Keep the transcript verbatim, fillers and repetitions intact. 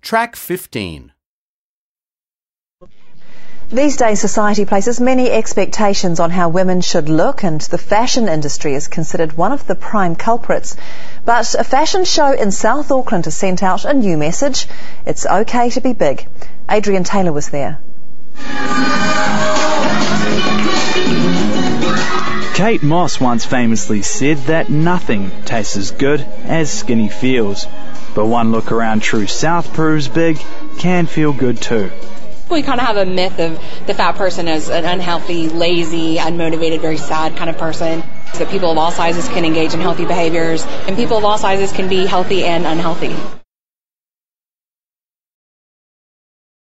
Track fifteen. These days, society places many expectations on how women should look, and the fashion industry is considered one of the prime culprits. But a fashion show in South Auckland has sent out a new message. It's okay to be big. Adrian Taylor was there. Kate Moss once famously said that nothing tastes as good as skinny feels. But one look around True South proves big can feel good too. We kind of have a myth of the fat person as an unhealthy, lazy, unmotivated, very sad kind of person. So people of all sizes can engage in healthy behaviors, and people of all sizes can be healthy and unhealthy.